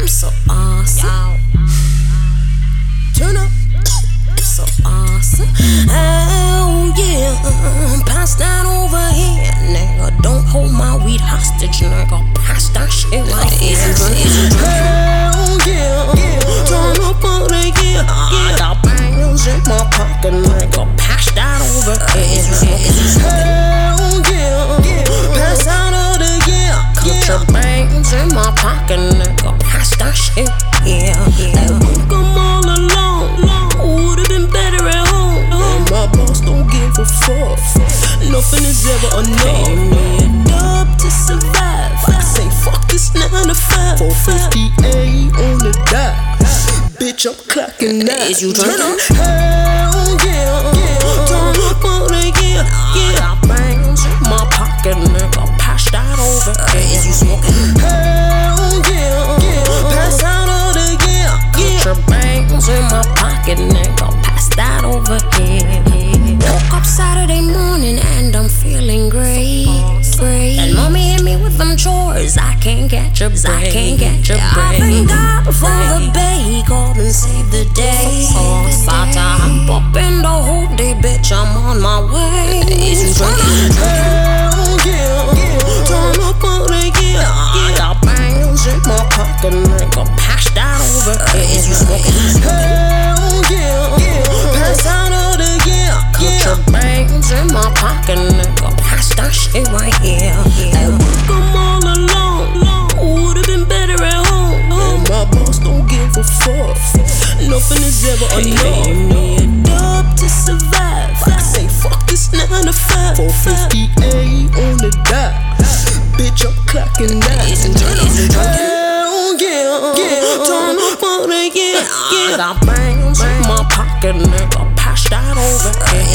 so awesome. Turn up. So awesome. Oh yeah. Pass that over here, nigga. Don't hold my weed hostage, nigga. Pass that shit right here. Hell yeah. Turn up on the gear. I got bangs in my pocket, nigga. Pass that over here. Hell yeah. Pass out of the gear. Put your bangs in my pocket, nigga. Pass that shit. Yeah. I think I'm all alone. Would've been better at home. And my boss don't give a fuck. Nothing is ever enough. Pay me a dub to survive. I say fuck this 9 to 5. 458 on the dot. Bitch, I'm clocking that. Is you turn up? Hell yeah. Turn up on the gear. I got bangs in my pocket, nigga. Pass that over. Is you smoking? Hell yeah. Pass out of the gear. Put your bangs in my pocket, nigga. Pass that over here. Woke up Saturday morning and I'm feeling great. And mommy hit me with them chores. I can't catch a break. I thank God for the bay. He called and saved the day. About to hop up in the whole day, bitch. I'm on my way. Is you drinking? Hell yeah. Turn up on the gear. I got bangs in my pocket, nigga. Pass that over. Is you smoking? Hell yeah. Pass out of the gear. Put your bangs in my pocket, nigga. Pass that shit right here. At work I'm all alone. Would've been better at home. And my boss don't give a fuck. Nothing is ever enough. Pay me a dub to survive. I say fuck this 9 to 5. 458 on the dot. Bitch, I'm clocking that. Hell yeah. Turn up on the gear. I got bangs in my pocket, nigga. Pass that over.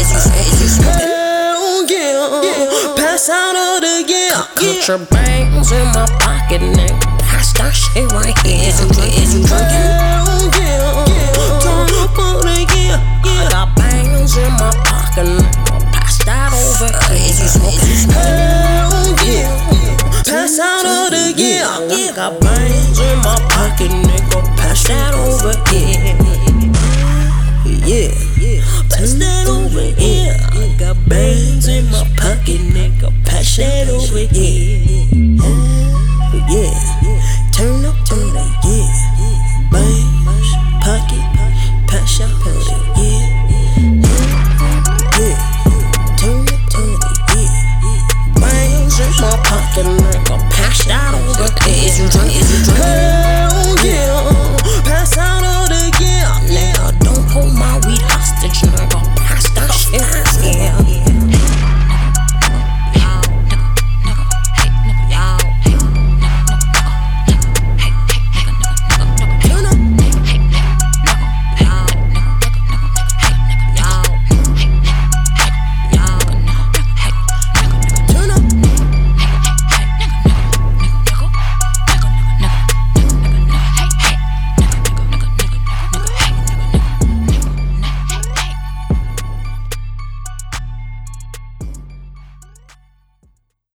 Hell yeah. Pass out of the gear. Put your bangs in my pocket, nigga. Pass that shit right here. Is you drinking? Hell yeah. Turn up on the gear. I got bangs in my pocket, nigga. Pass that over. Is you smoking? Hell yeah. Pass out of the gear. I got bangs in my pocket, nigga. Pass that over here. Yeah. Pass that over here. I got bangs in my pocket, nigga. Pass that over here.